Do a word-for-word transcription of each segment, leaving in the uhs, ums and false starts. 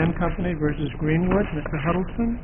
Land Company versus Greenwood. Mister Huddleston.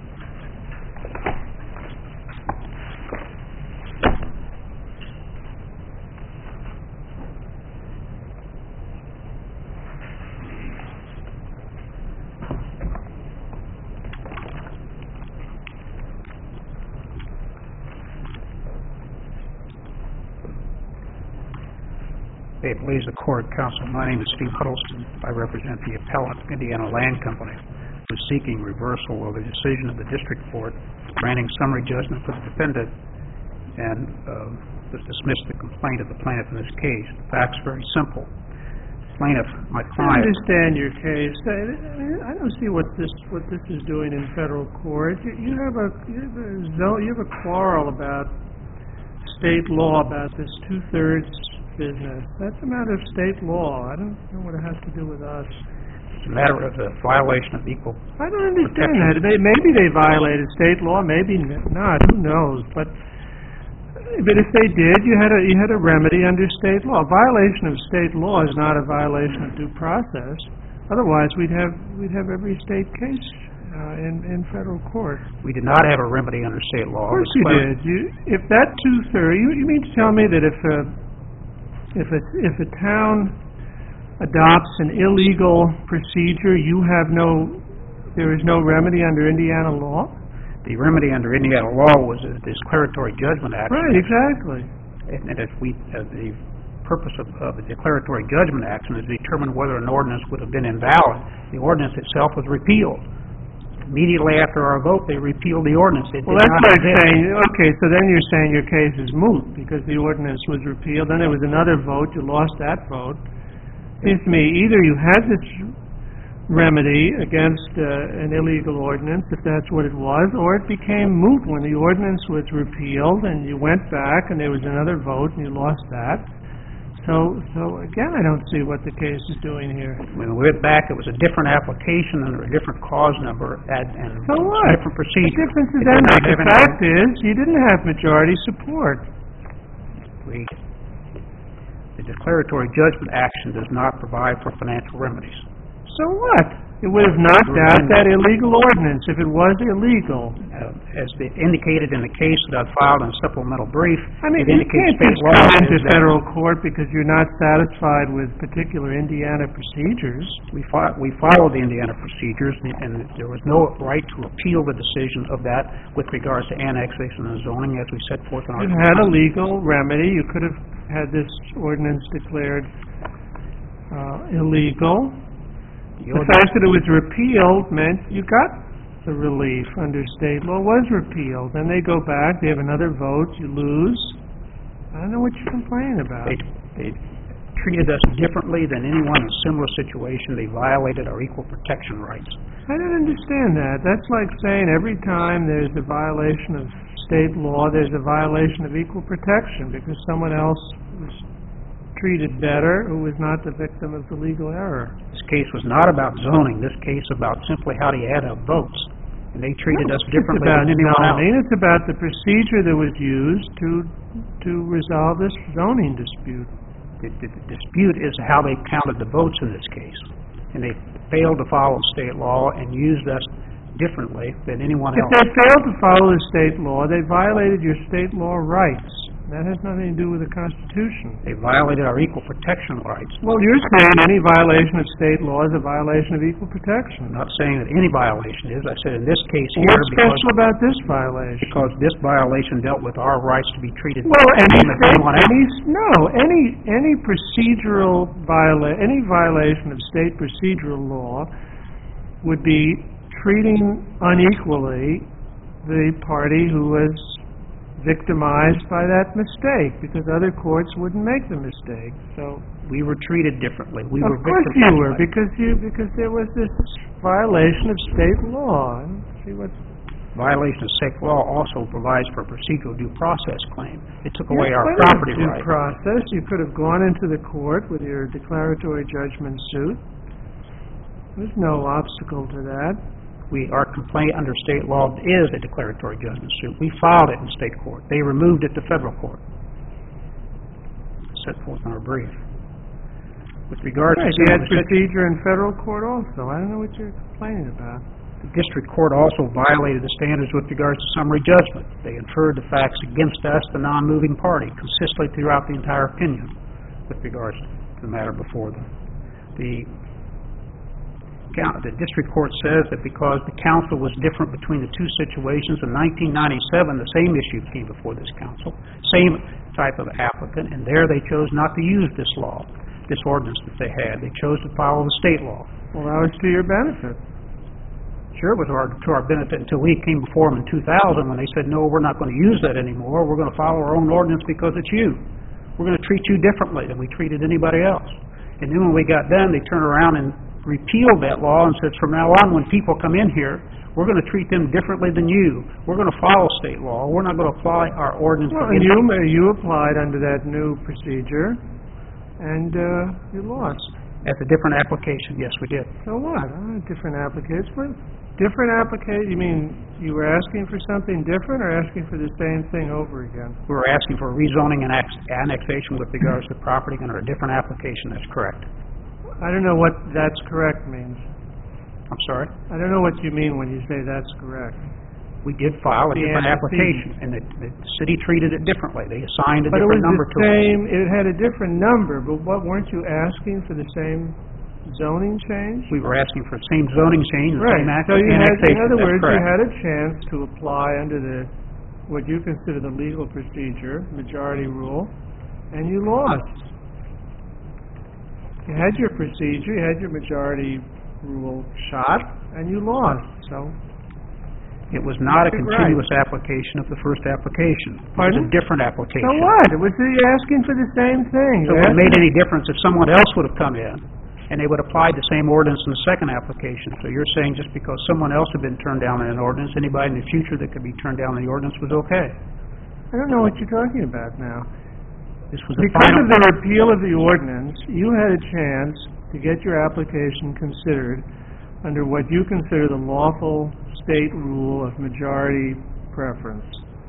May it please the Court, Counsel, my name is Steve Huddleston. I represent the appellant, Indiana Land Company, who is seeking reversal of the decision of the District Court granting summary judgment for the defendant and uh, dismiss the complaint of the plaintiff in this case. The fact's very simple. Plaintiff, my client... I understand your case. I, I don't see what this what this is doing in federal court. You, you have a you have a, you have a quarrel about state law about this two-thirds business. That's a matter of state law. I don't know what it has to do with us. It's a matter of the violation of equal I don't understand that. They, maybe they violated state law, maybe not. Who knows? But but if they did, you had a you had a remedy under state law. A violation of state law is not a violation of due process. Otherwise, we'd have we'd have every state case uh, in in federal court. We did not have a remedy under state law. Of course you did. You, if that two-thirds, you, you mean to tell me that if a If a, if a town adopts an illegal procedure, you have no, there is no remedy under Indiana law? The remedy under Indiana law was a declaratory judgment action. Right, exactly. And, and if we, uh, the purpose of, of the declaratory judgment action is to determine whether an ordinance would have been invalid. The ordinance itself was repealed. Immediately after our vote, they repealed the ordinance. It well, that's like saying, okay, so then you're saying your case is moot because the ordinance was repealed. Then there was another vote. You lost that vote. It seems to me either you had this remedy against uh, an illegal ordinance, if that's what it was, or it became moot when the ordinance was repealed and you went back and there was another vote and you lost that. So, so again, I don't see what the case is doing here. When we went back, it was a different application under a different cause number and, and so what? a different procedure. The difference is that the fact is you didn't have majority support. We, the declaratory judgment action does not provide for financial remedies. So what? It would have knocked out that illegal ordinance if it was illegal. Uh, as the, indicated in the case that I filed in a supplemental brief, I mean, it you indicates can't state just law come into is federal court because you're not satisfied with particular Indiana procedures. We, fi- we followed the Indiana procedures, and, and there was no right to appeal the decision of that with regards to annexation and zoning, as we set forth in our... You had a legal remedy. You could have had this ordinance declared uh, illegal. The fact that it was repealed meant you got the relief under state law. Was repealed. Then they go back, they have another vote, you lose. I don't know what you're complaining about. They, they treated us differently than anyone in a similar situation. They violated our equal protection rights. I don't understand that. That's like saying every time there's a violation of state law, there's a violation of equal protection because someone else was treated better who was not the victim of the legal error. This case was not about zoning. This case about simply how do you add up votes. And they treated no, us differently than anyone zoning. else. It's about the procedure that was used to to resolve this zoning dispute. The, the, the dispute is how they counted the votes in this case. And they failed to follow state law and used us differently than anyone if else. If they failed to follow the state law, they violated your state law rights. That has nothing to do with the Constitution. They violated our equal protection rights. Well, you're saying any violation of state law is a violation of equal protection. I'm not saying that any violation is. I said in this case well, here... What's special about this violation? Because this violation dealt with our rights to be treated... Well, any, state, any no, any any procedural viola- any violation of state procedural law would be treating unequally the party who was victimized by that mistake, because other courts wouldn't make the mistake. So we were treated differently. We of were course victimized. you were, because you because there was this violation of state law. See what? Violation of state law also provides for a procedural due process claim. It took Yes, away our well, property due right. process. You could have gone into the court with your declaratory judgment suit. There's no obstacle to that. We, our complaint under state law is a declaratory judgment suit. We filed it in state court. They removed it to federal court. Set forth in our brief. With regard to Right, you had civil district, procedure in federal court also. I don't know what you're complaining about. the district court also violated the standards with regards to summary judgment. They inferred the facts against us, the non-moving party, consistently throughout the entire opinion with regards to the matter before them. The The district court says that because the council was different between the two situations, in nineteen ninety-seven, the same issue came before this council, same type of applicant, and there they chose not to use this law, this ordinance that they had. They chose to follow the state law. Well, that was to your benefit. Sure, it was our, to our benefit until we came before them in two thousand when they said, no, we're not going to use that anymore. We're going to follow our own ordinance because it's you. We're going to treat you differently than we treated anybody else. And then when we got done, they turned around and repealed that law and said, from now on, when people come in here, we're going to treat them differently than you. We're going to follow state law. We're not going to apply our ordinance. Well, and you, you applied under that new procedure, and uh, you lost. That's a different application. Yes, we did. So what? Uh, different application. Different application? You mean you were asking for something different or asking for the same thing over again? We were asking for rezoning and annexation with regards to property under a different application. That's correct. I don't know what that's correct means. I'm sorry? I don't know what you mean when you say that's correct. We did file a The different antecedent. application, and the, the city treated it differently. They assigned a But it was different number the to it. same, it had a different number, but what, weren't you asking for the same zoning change? We were asking for the same zoning change, the Right, same act- so you had, annexation. in other That's words, you correct. had a chance to apply under the, what you consider the legal procedure, majority rule, and you lost. You had your procedure, you had your majority rule shot, and you lost, so. It was not a Right. continuous application of the first application. It was Pardon? a different application. So what? It was, you're asking for the same thing. So You're it made asking- any difference if someone else would have come in and they would apply the same ordinance in the second application? So you're saying just because someone else had been turned down in an ordinance, anybody in the future that could be turned down in the ordinance was okay? I don't know what you're talking about now. This was the Because final... of the repeal of the ordinance, you had a chance to get your application considered under what you consider the lawful state rule of majority preference.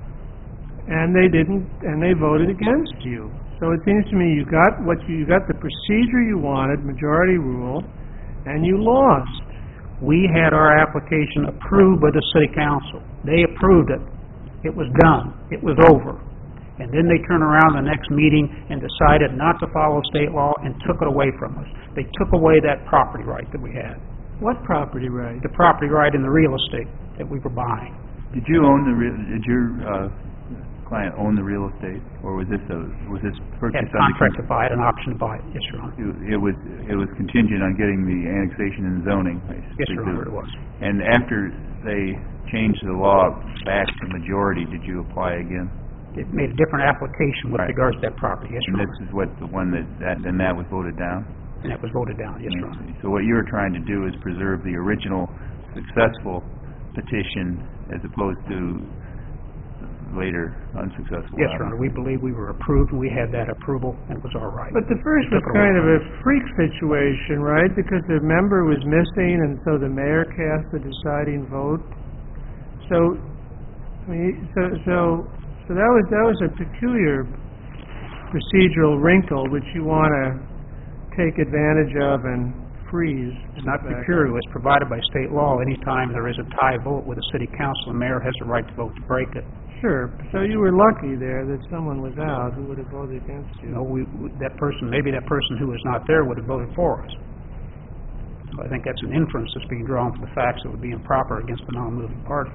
And they didn't, and they voted against you. So it seems to me you got what you, you got the procedure you wanted, majority rule, and you lost. We had our application approved by the city council. They approved it. It was done. It was over. And then they turned around the next meeting and decided not to follow state law and took it away from us. They took away that property right that we had. What property right? The property right in the real estate that we were buying. Did you own the, re- did your uh, client own the real estate, or was this a, was this purchase Had on the... contract to buy it, an option to buy it. Yes, Your Honor. It it was, it was contingent on getting the annexation and zoning, I Yes, Your presume. Honor, it was. And after they changed the law back to majority, did you apply again? It made a different application with Right. regards to that property. Yes, And Your this Honor. is what, the one that, that, then that was voted down? And that was voted down. Yes, Your Honor. So what you were trying to do is preserve the original successful petition as opposed to later unsuccessful. Yes, Your Honor. We believe we were approved, and we had that approval, and it was all right. But the first was Took it away kind of from a freak situation, right? Because the member was missing, and so the mayor cast the deciding vote. So, I mean, so, so, so that was, that was a peculiar procedural wrinkle which you want to take advantage of and freeze. It's not peculiar. It's provided by state law. Anytime there is a tie vote with a city council, the mayor has the right to vote to break it. Sure. So you were lucky there that someone was out who would have voted against you. You know, we, we- that person, maybe that person who was not there would have voted for us. So I think that's an inference that's being drawn from the facts that would be improper against the non-moving party.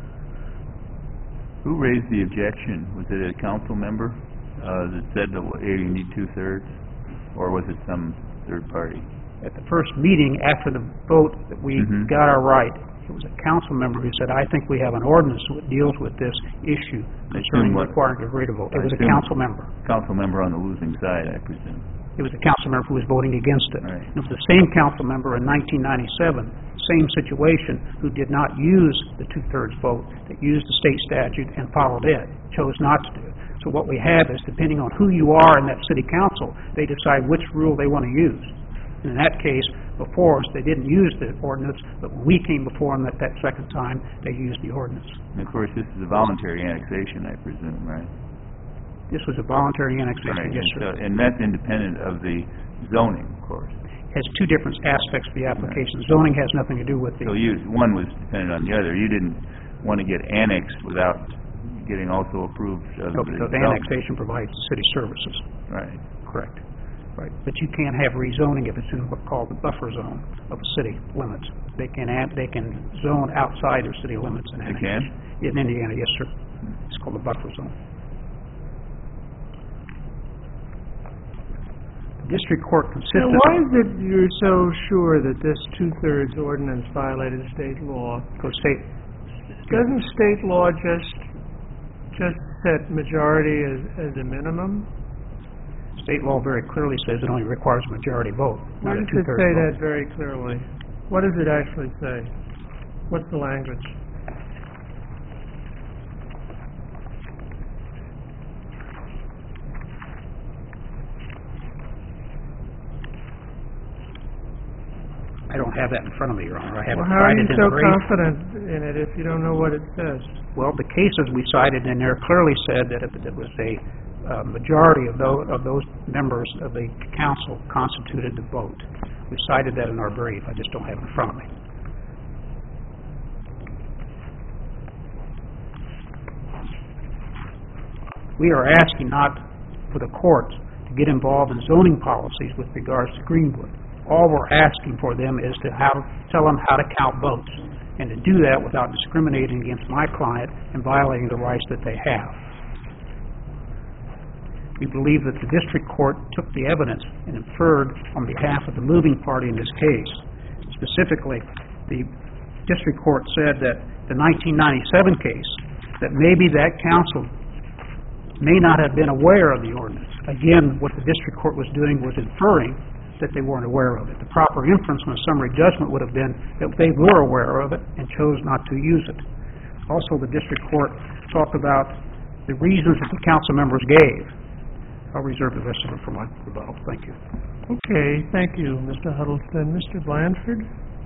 Who raised the objection? Was it a council member uh, that said that hey, you need two-thirds? Or was it some third party? At the first meeting, after the vote that we Mhm. got our right, it was a council member who said, I think we have an ordinance that deals with this issue concerning what- requiring a rate of vote. It I was a assume- council member. Council member on the losing side, I presume. It was a council member who was voting against it. Right. It was the same council member in nineteen ninety-seven, same situation, who did not use the two-thirds vote, that used the state statute and followed it, chose not to do it. So what we have is, depending on who you are in that city council, they decide which rule they want to use. And in that case, before us, they didn't use the ordinance, but when we came before them at that second time, they used the ordinance. And of course, this is a voluntary annexation, I presume, right? This was a voluntary annexation, Right, yes, and sir. so- And that's independent of the zoning, of course. Has two different aspects of the application. Zoning has nothing to do with the... So you, one was dependent on the other. You didn't want to get annexed without getting also approved of No, the because development. annexation provides city services. Right. Correct. Right. But you can't have rezoning if it's in what's called the buffer zone of the city limits. They can add, they can zone outside their city limits and They annex. can? In Indiana, yes, sir. It's called the buffer zone. The district court Now, consisted... why is it you're so sure that this two-thirds ordinance violated state law? Because state... Doesn't state law just, just set majority as, as a minimum? State law very clearly says it only requires a majority vote, Where not a does it two-thirds say vote. that very clearly? What does it actually say? What's the language? I don't have that in front of me, Your Honor. I have Well, it how are you cited in so the brief. confident in it if you don't know what it says? Well, the cases we cited in there clearly said that if it was a uh, majority of those, of those members of the council constituted the vote. We cited that in our brief. I just don't have it in front of me. We are asking not for the courts to get involved in zoning policies with regards to Greenwood. All we're asking for them is to have, tell them how to count votes, and to do that without discriminating against my client and violating the rights that they have. We believe that the district court took the evidence and inferred on behalf of the moving party in this case. Specifically, the district court said that the nineteen ninety-seven case, that maybe that council may not have been aware of the ordinance. Again, what the district court was doing was inferring that they weren't aware of it. The proper inference on a summary judgment would have been that they were aware of it and chose not to use it. Also, the district court talked about the reasons that the council members gave. I'll reserve the rest of it for my rebuttal. Thank you. Okay, thank you, Mister Huddleston. Mister Blanford?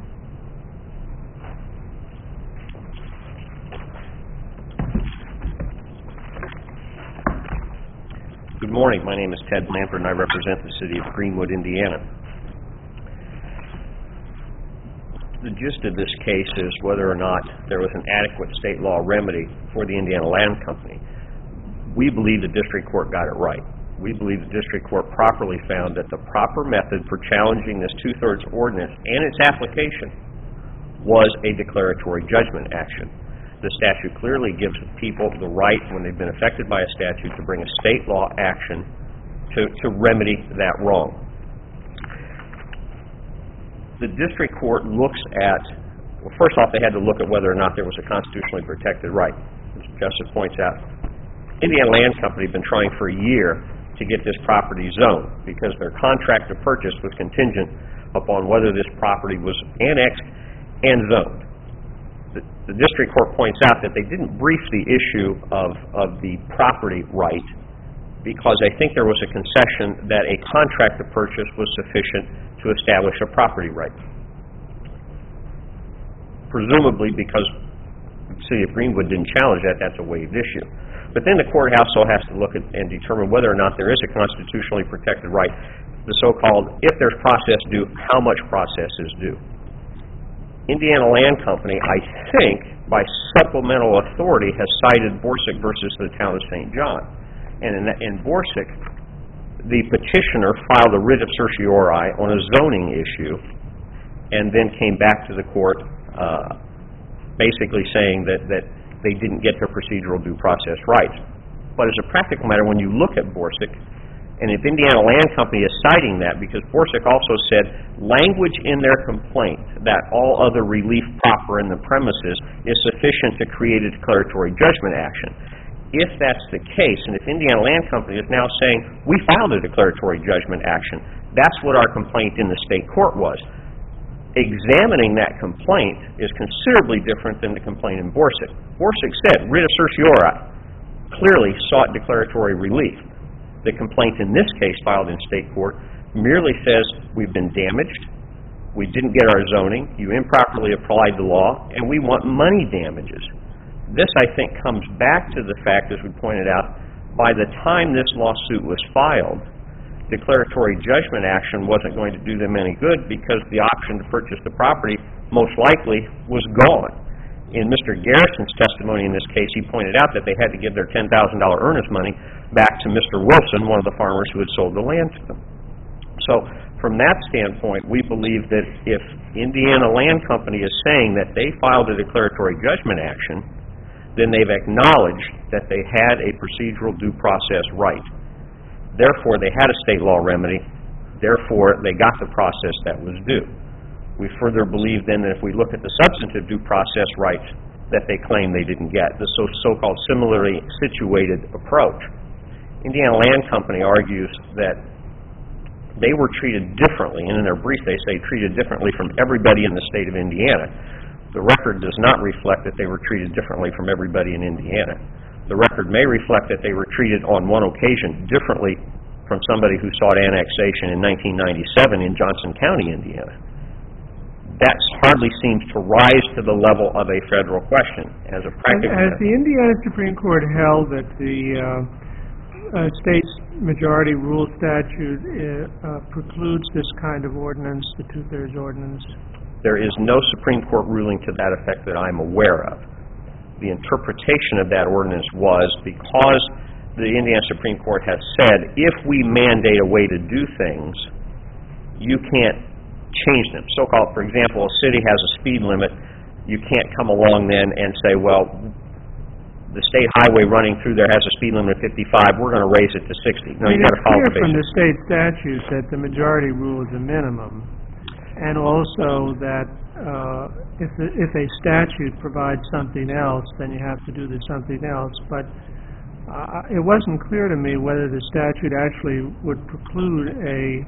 Good morning. My name is Ted Blanford, and I represent the city of Greenwood, Indiana. The gist of this case is whether or not there was an adequate state law remedy for the Indiana Land Company. We believe the district court got it right. We believe the district court properly found that the proper method for challenging this two-thirds ordinance and its application was a declaratory judgment action. The statute clearly gives people the right, when they've been affected by a statute, to bring a state law action to, to remedy that wrong. The district court looks at, well, first off, they had to look at whether or not there was a constitutionally protected right. As Justice points out, Indiana Land Company had been trying for a year to get this property zoned because their contract to purchase was contingent upon whether this property was annexed and zoned. The, the district court points out that they didn't brief the issue of, of the property right because I think there was a concession that a contract to purchase was sufficient to establish a property right. Presumably because the city of Greenwood didn't challenge that, that's a waived issue. But then the court also has to look at and determine whether or not there is a constitutionally protected right, the so-called, if there's process due, how much process is due. Indiana Land Company, I think, by supplemental authority, has cited Borsick versus the town of Saint John. And in, in Borsick, the petitioner filed a writ of certiorari on a zoning issue and then came back to the court uh, basically saying that, that they didn't get their procedural due process rights. But as a practical matter, when you look at Borsick, and if Indiana Land Company is citing that, because Borsick also said language in their complaint that all other relief proper in the premises is sufficient to create a declaratory judgment action. If that's the case, and if Indiana Land Company is now saying, we filed a declaratory judgment action, that's what our complaint in the state court was. Examining that complaint is considerably different than the complaint in Borsick. Borsick said, writ of certiorari, clearly sought declaratory relief. The complaint in this case filed in state court merely says we've been damaged, we didn't get our zoning, you improperly applied the law, and we want money damages. This, I think, comes back to the fact, as we pointed out, by the time this lawsuit was filed, declaratory judgment action wasn't going to do them any good because the option to purchase the property most likely was gone. In Mister Garrison's testimony in this case, he pointed out that they had to give their ten thousand dollars earnest money back to Mister Wilson, one of the farmers who had sold the land to them. So from that standpoint, we believe that if Indiana Land Company is saying that they filed a declaratory judgment action, then they've acknowledged that they had a procedural due process right. Therefore, they had a state law remedy. Therefore, they got the process that was due. We further believe then that if we look at the substantive due process rights that they claim they didn't get, the so- so-called similarly situated approach, Indiana Land Company argues that they were treated differently, and in their brief they say treated differently from everybody in the state of Indiana. The record does not reflect that they were treated differently from everybody in Indiana. The record may reflect that they were treated on one occasion differently from somebody who sought annexation in nineteen ninety-seven in Johnson County, Indiana. That hardly seems to rise to the level of a federal question as a practical Has matter. the Indiana Supreme Court held that the uh, uh, state's majority rule statute uh, uh, precludes this kind of ordinance, the two-thirds ordinance? There is no Supreme Court ruling to that effect that I'm aware of. The interpretation of that ordinance was because the Indiana Supreme Court has said, if we mandate a way to do things, you can't change them. So-called, for example, a city has a speed limit. You can't come along then and say, well, the state highway running through there has a speed limit of fifty-five, we're going to raise it to sixty. No, I mean, you've got to follow the it's clear from basics. the state statute that the majority rule is a minimum, and also that uh, if, the, if a statute provides something else, then you have to do the something else. But uh, it wasn't clear to me whether the statute actually would preclude a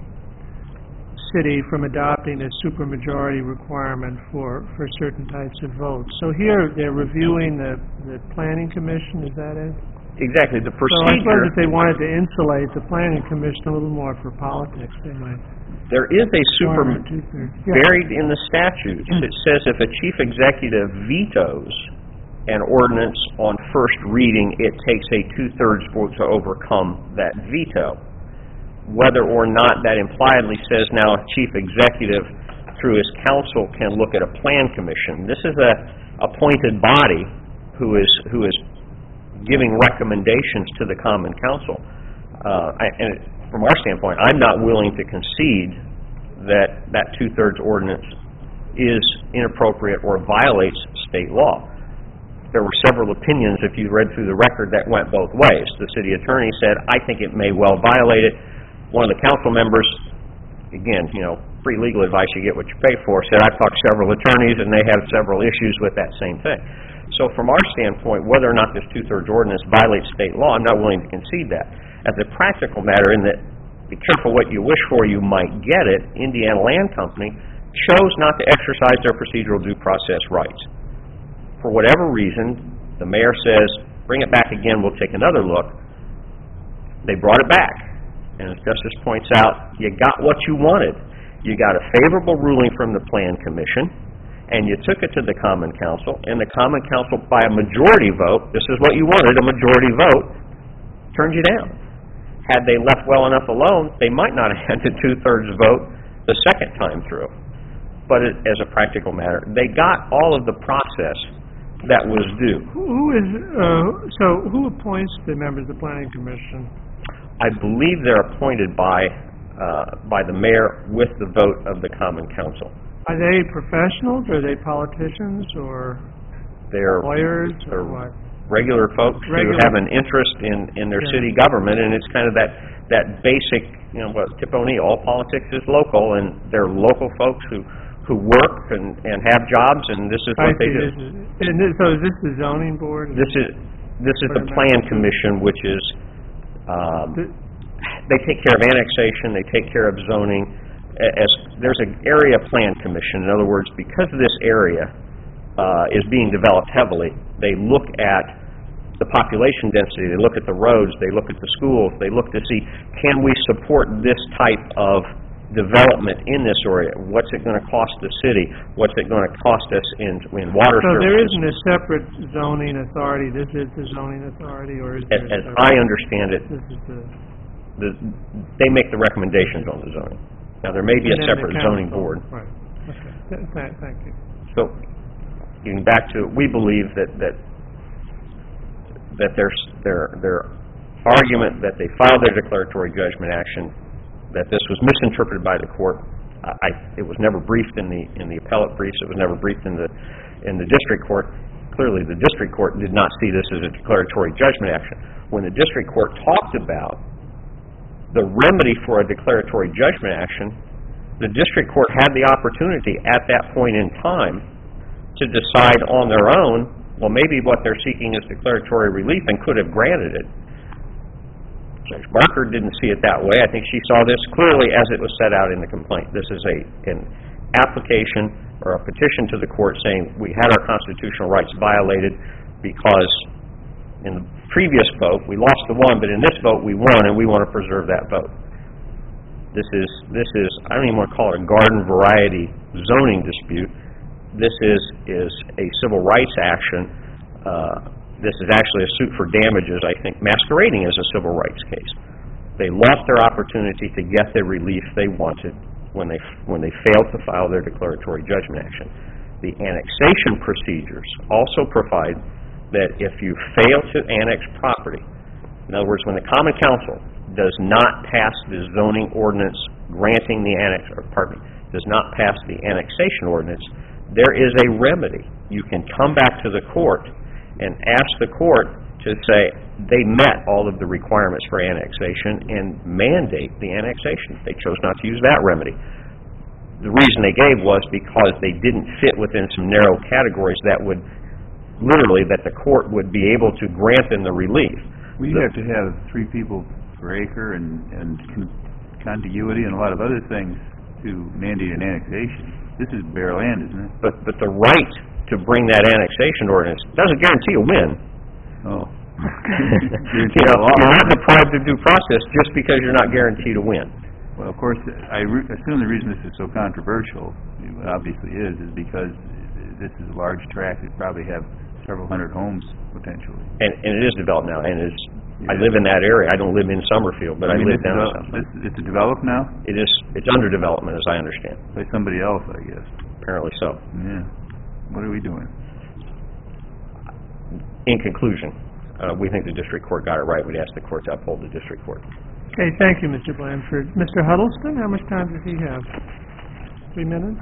city from adopting a supermajority requirement for, for certain types of votes. So here they're reviewing the, the Planning Commission, is that it? Exactly. The So I suppose procedure, if they wanted to insulate the Planning Commission a little more for politics, they might. there is a super... One or two-thirds. Yeah. Buried in the statutes, it says if a chief executive vetoes an ordinance on first reading, it takes a two-thirds vote to overcome that veto. Whether or not that impliedly says now a chief executive, through his counsel, can look at a plan commission. This is a appointed body who is who is giving recommendations to the Common Council. Uh, I, and from our standpoint, I'm not willing to concede that that two-thirds ordinance is inappropriate or violates state law. There were several opinions, if you read through the record, that went both ways. The city attorney said, I think it may well violate it. One of the council members, again, you know, free legal advice, you get what you pay for, said, I've talked to several attorneys and they have several issues with that same thing. So from our standpoint, whether or not this two-thirds ordinance violates state law, I'm not willing to concede that. As a practical matter, in that, be careful what you wish for, you might get it, Indiana Land Company chose not to exercise their procedural due process rights. For whatever reason, the mayor says, bring it back again, we'll take another look. They brought it back. And as Justice points out, you got what you wanted. You got a favorable ruling from the Plan Commission, and you took it to the Common Council, and the Common Council, by a majority vote, this is what you wanted, a majority vote, turned you down. Had they left well enough alone, they might not have had the two-thirds vote the second time through. But it, as a practical matter, they got all of the process that was due. Who who is, uh, so who appoints the members of the Planning Commission? I believe they're appointed by uh, by the mayor with the vote of the Common Council. Are they professionals, or are they politicians, or They're lawyers, they're or what? regular folks Regular. who have an interest in, in their Yeah. city government, and it's kind of that, that basic, you know, what Tip O'Neill, all politics is local, and they're local folks who, who work and, and have jobs, and this is I what they see, do. this is- And this, so is this the zoning board? This is, this is the Plan Commission, which is, um, The- they take care of annexation, they take care of zoning. A- As there's an area plan commission, in other words, because this area uh, is being developed heavily, they look at the population density, they look at the roads, they look at the schools, they look to see, can we support this type of development in this area? What's it going to cost the city? What's it going to cost us in, in water So services? there isn't a separate zoning authority, this is the zoning authority, or is As, there? as a I separate- understand it, This is the, the, they make the recommendations on the zoning. Now, there may be a And then the separate zoning council. board. Right, okay, Th- th- thank you. So, getting back to, we believe that, that, that their, their, their argument that they filed their declaratory judgment action, that this was misinterpreted by the court, I, I- it was never briefed in the, in the appellate briefs, it was never briefed in the, in the district court. Clearly, the district court did not see this as a declaratory judgment action. When the district court talked about the remedy for a declaratory judgment action, the district court had the opportunity at that point in time to decide on their own, well, maybe what they're seeking is declaratory relief, and could have granted it. Judge Barker didn't see it that way. I think she saw this clearly as it was set out in the complaint. This is a an application or a petition to the court saying we had our constitutional rights violated because in the previous vote we lost the one, but in this vote we won, and we want to preserve that vote. This is, this is, I don't even want to call it a garden variety zoning dispute. This is, is a civil rights action. Uh, this is actually a suit for damages, I think, masquerading as a civil rights case. They lost their opportunity to get the relief they wanted when they, when they failed to file their declaratory judgment action. The annexation procedures also provide that if you fail to annex property, in other words, when the Common Council does not pass the zoning ordinance granting the annex, or pardon me, does not pass the annexation ordinance, there is a remedy. You can come back to the court and ask the court to say they met all of the requirements for annexation and mandate the annexation. They chose not to use that remedy. The reason they gave was because they didn't fit within some narrow categories that would literally, that the court would be able to grant them the relief. We have to have three people per acre and, and con- contiguity and a lot of other things to mandate an annexation. This is bare land, isn't it? But, but the right to bring that annexation ordinance doesn't guarantee a win. Oh. You know, you're not deprived of due process just because you're not guaranteed a win. Well, of course, I re- assume the reason this is so controversial, it obviously is, is because this is a large tract that probably have several hundred homes potentially. And, and it is developed now, and it's, I live in that area. I don't live in Summerfield, but I, I mean, live it's down in develop- South. this- It's developed now? It is, it's under development, as I understand. By somebody else, I guess. Apparently so. Yeah. What are we doing? In conclusion, uh, we think the district court got it right. We'd ask the court to uphold the district court. Okay, thank you, Mister Blanford. Mister Huddleston, how much time does he have? Three minutes?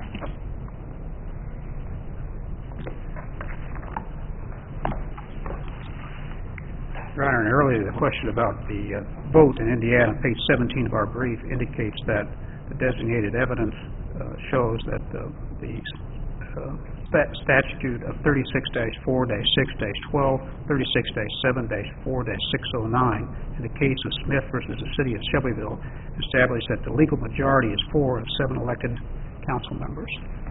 Your Honor, and earlier the question about the uh, vote in Indiana, page seventeen of our brief indicates that the designated evidence uh, shows that uh, the uh, stat- statute of thirty-six dash four dash six dash twelve, thirty-six dash seven dash four dash six oh nine, in the case of Smith versus the City of Shelbyville, established that the legal majority is four of seven elected council members.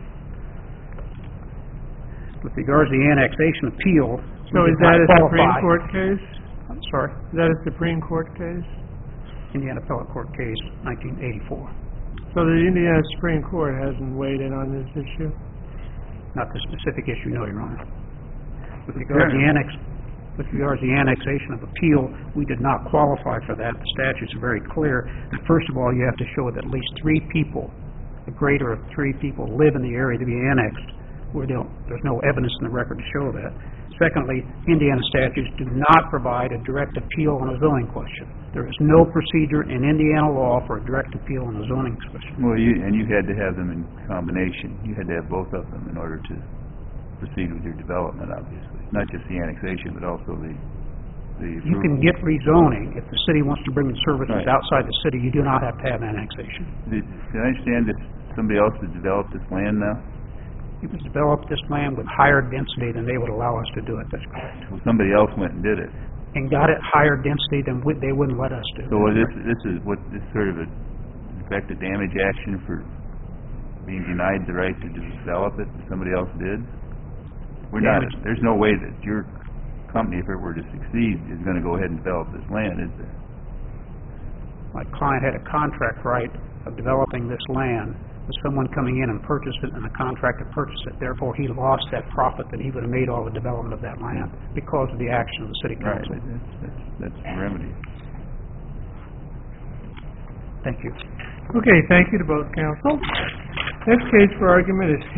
With regards to the annexation appeal, So we is did that not a Supreme qualify- Court case? I'm sorry, Is that a Supreme Court case? Indiana Appellate Court case, nineteen eighty-four. So the Indiana Supreme Court hasn't weighed in on this issue? Not the specific issue, no, Your Honor. With regards to the annex, with regards to the annexation of appeal, we did not qualify for that. The statutes are very clear. First of all, you have to show that at least three people, the greater of three people, live in the area to be annexed, where they'll- there's no evidence in the record to show that. Secondly, Indiana statutes do not provide a direct appeal on a zoning question. There is no procedure in Indiana law for a direct appeal on a zoning question. Well, you, and you had to have them in combination. You had to have both of them in order to proceed with your development, obviously. Not just the annexation, but also the, the... You can get rezoning if the city wants to bring in services Right. outside the city. You do not have to have annexation. Did, did I understand that somebody else has developed this land now? You can develop this land with higher density than they would allow us to do it, that's correct. Well, somebody else went and did it. And got it higher density than we- they wouldn't let us do. So what this, this is, what, this sort of a, in effect, a damage action for being denied the right to develop it, that somebody else did? We're not, Damage. there's no way that your company, if it were to succeed, is gonna go ahead and develop this land, is there? My client had a contract right of developing this land with someone coming in and purchased it, and the contractor purchased it. Therefore, he lost that profit that he would have made all the development of that land because of the action of the city Right, council. but that's, that's, that's the remedy. Thank you. Okay, thank you to both counsel. Next case for argument is